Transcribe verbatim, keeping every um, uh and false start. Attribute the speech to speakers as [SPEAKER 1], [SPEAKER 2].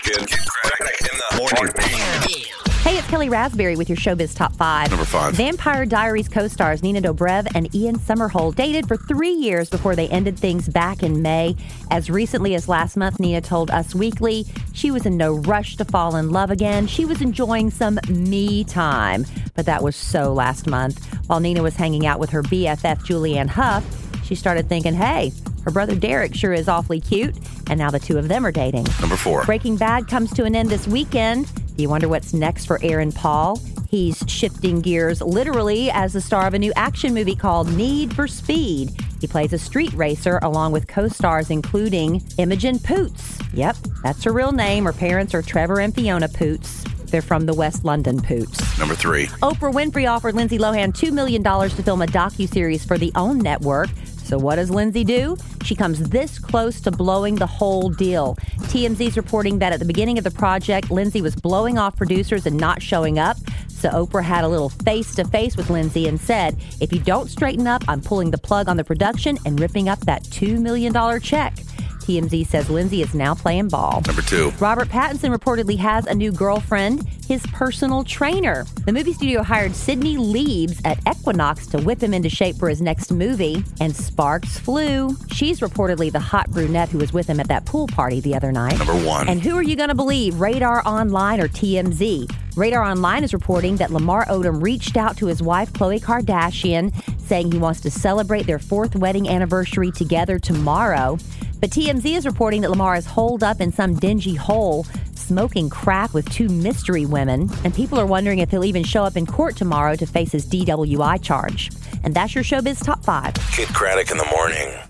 [SPEAKER 1] Kid Craddock in the morning.
[SPEAKER 2] Hey, it's Kelly Raspberry with your Showbiz Top five.
[SPEAKER 1] Number five.
[SPEAKER 2] Vampire Diaries co-stars Nina Dobrev and Ian Somerhalder dated for three years before they ended things back in May. As recently as last month, Nina told Us Weekly she was in no rush to fall in love again. She was enjoying some me time. But that was so last month. While Nina was hanging out with her B F F, Julianne Hough, she started thinking, hey, her brother Derek sure is awfully cute. And now the two of them are dating.
[SPEAKER 1] Number four.
[SPEAKER 2] Breaking Bad comes to an end this weekend. Do you wonder what's next for Aaron Paul? He's shifting gears literally as the star of a new action movie called Need for Speed. He plays a street racer along with co-stars including Imogen Poots. Yep, that's her real name. Her parents are Trevor and Fiona Poots. They're from the West London Poots.
[SPEAKER 1] Number three.
[SPEAKER 2] Oprah Winfrey offered Lindsay Lohan two million dollars to film a docuseries for the OWN network. So what does Lindsay do? She comes this close to blowing the whole deal. T M Z's reporting that at the beginning of the project, Lindsay was blowing off producers and not showing up. So Oprah had a little face-to-face with Lindsay and said, if you don't straighten up, I'm pulling the plug on the production and ripping up that two million dollars check. T M Z says Lindsay is now playing ball.
[SPEAKER 1] Number two.
[SPEAKER 2] Robert Pattinson reportedly has a new girlfriend, his personal trainer. The movie studio hired Sydney Leibs at Equinox to whip him into shape for his next movie. And sparks flew. She's reportedly the hot brunette who was with him at that pool party the other night.
[SPEAKER 1] Number one.
[SPEAKER 2] And who are you going to believe, Radar Online or T M Z? Radar Online is reporting that Lamar Odom reached out to his wife, Khloe Kardashian, saying he wants to celebrate their fourth wedding anniversary together tomorrow. But T M Z is reporting that Lamar is holed up in some dingy hole, smoking crack with two mystery women. And people are wondering if he'll even show up in court tomorrow to face his D W I charge. And that's your Showbiz Top five.
[SPEAKER 1] Kid Craddock in the morning.